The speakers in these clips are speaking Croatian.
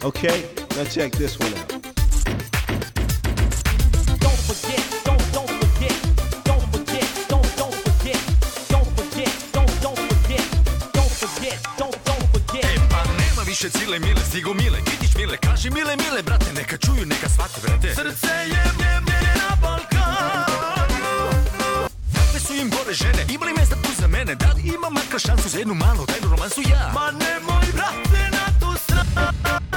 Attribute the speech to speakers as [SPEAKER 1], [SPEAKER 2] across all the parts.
[SPEAKER 1] Okay, now check this one out.
[SPEAKER 2] Don't forget, don't forget, don't forget, don't forget, don't forget, don't forget, don't forget, don't forget.
[SPEAKER 3] E pa nema više cile mile, stigo mile, vidiš mile, kaži mile, mile, brate, neka čuju, neka shvate, brate. Srce je na Balkanu. Kakve su im gore žene, ima li mesta tu za mene, da li ima makar šansu za jednu malu tajnu romansu ja? Ma nemoj, brate, na tu stranu.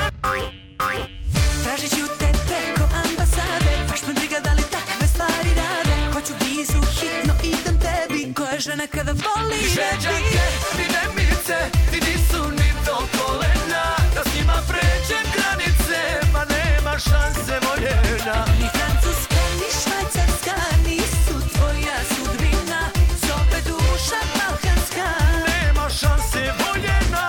[SPEAKER 4] Tražit ću te preko ambasade, baš me briga da li takve stvari rade. Hoću vizu, hitno idem tebi, koja žena kada voli
[SPEAKER 3] Žeđake, dinamice, ti nisu ni do kolena. Da s njima pređem granice, ma nema šanse voljena.
[SPEAKER 4] Ni Francuska, ni Švajcarska, nisu tvoja sudbina. Zove duša balkanska,
[SPEAKER 3] nema šanse voljena.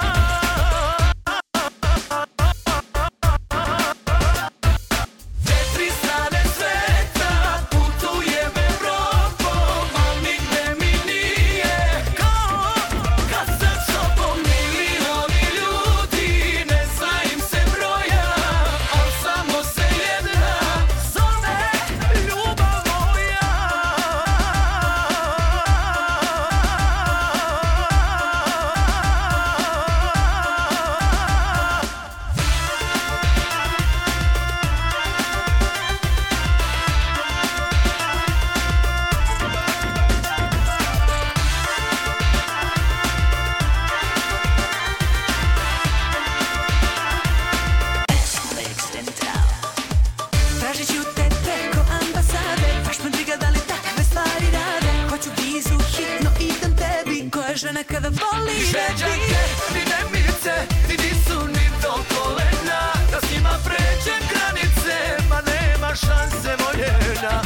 [SPEAKER 4] tražit ću te preko ambasade, baš me briga da li takve stvari rade. Hoću vizu, hitno idem tebi, koja žena kada voli
[SPEAKER 3] Žeđake, dinamice, ti nisu ni do kolena. Da s njima pređem granice, ma nema šanse voljena.